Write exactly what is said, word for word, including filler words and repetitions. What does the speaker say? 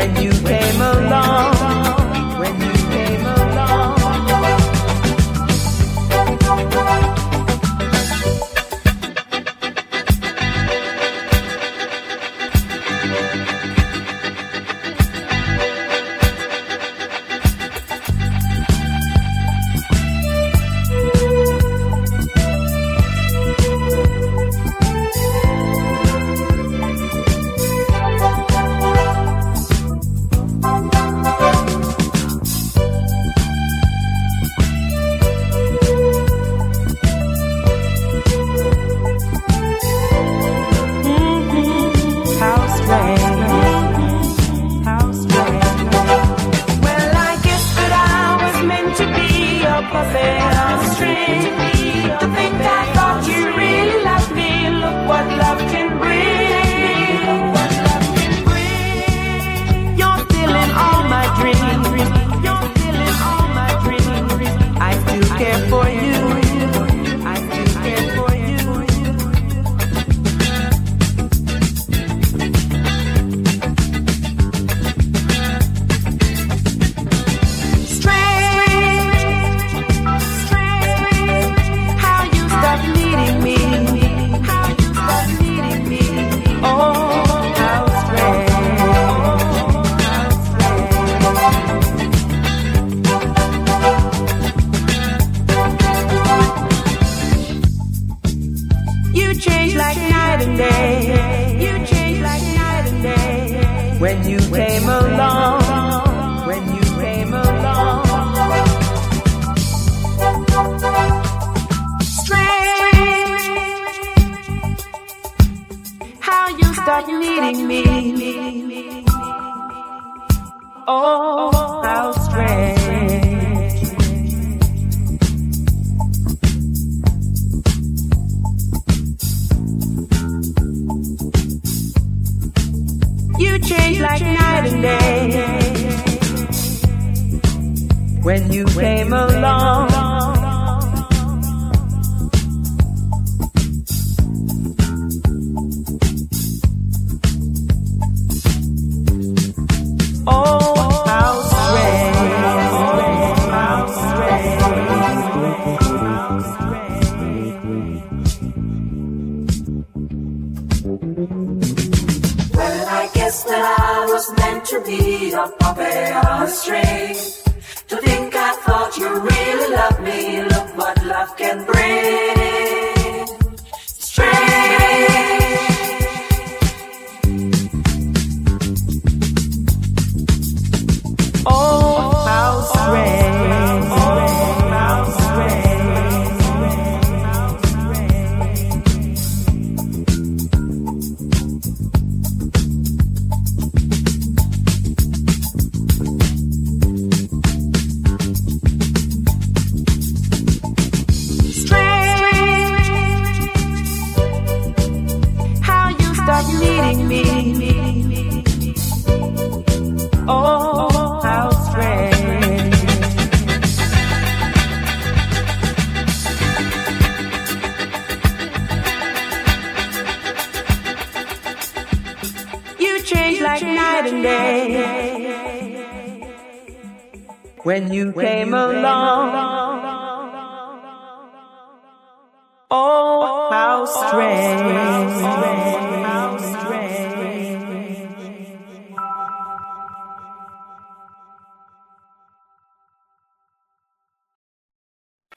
when you came along, when you came along. When you came along, when you came along. Strange how you stopped needing me. Oh, how strange. You changed like night and day when you came along. Oh, how strange, how strange. Well, I guess that I was meant to be a puppet on a string. To think I thought you really loved me. Look what love can bring. Strange. Oh, how strange. Oh, how needing me. Oh, how strange. You changed like night and day when you came along. Oh, how strange.